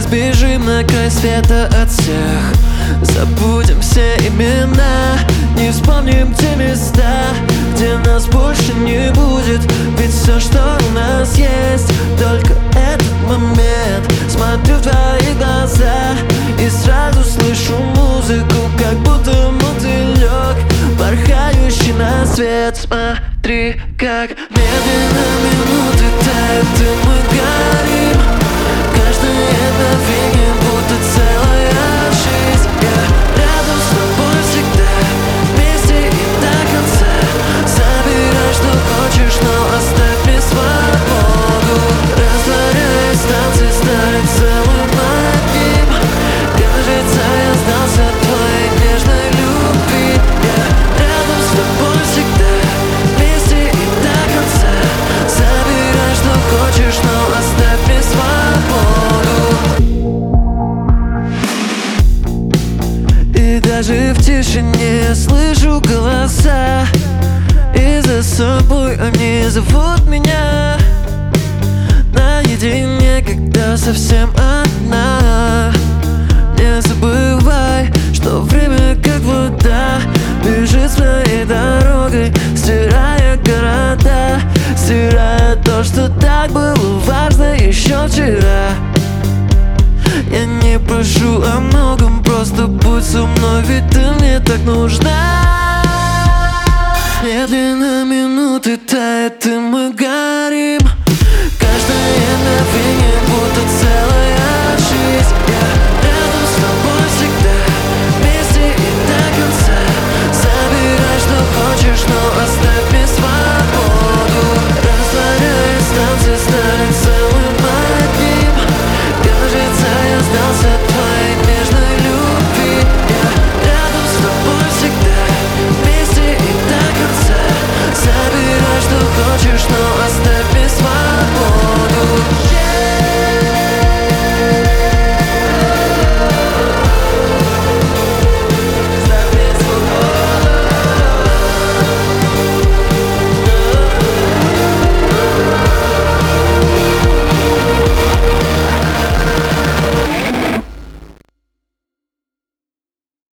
Сбежим на край света от всех, забудем все имена, не вспомним те места, где нас больше не будет. Ведь все, что у нас есть, только этот момент. Смотрю в твои глаза и сразу слышу музыку, как будто мотылек, порхающий на свет. Смотри, как медленно минуты тают, и мы горим. Каждое мгновение будто целая жизнь. Я рядом с тобой всегда, вместе и до конца. Забирай, что хочешь, но оставь мне свободу. Растворяясь, танцы стали целым одним. Кажется, я сдался твоей нежной любви. Я рядом с тобой всегда, вместе и до конца. Забирай, что хочешь, но оставь мне свободу. И даже в тишине я слышу голоса, и за собой они зовут меня. Наедине, когда совсем одна. Не забывай, что время как вода бежит своей дорогой, стирая города, стирая то, что так было важно еще вчера. Я не прошу о многом, просто будь со мной, ведь ты мне так нужна. Медленно минуты тают, и мы горим. Каждое мгновение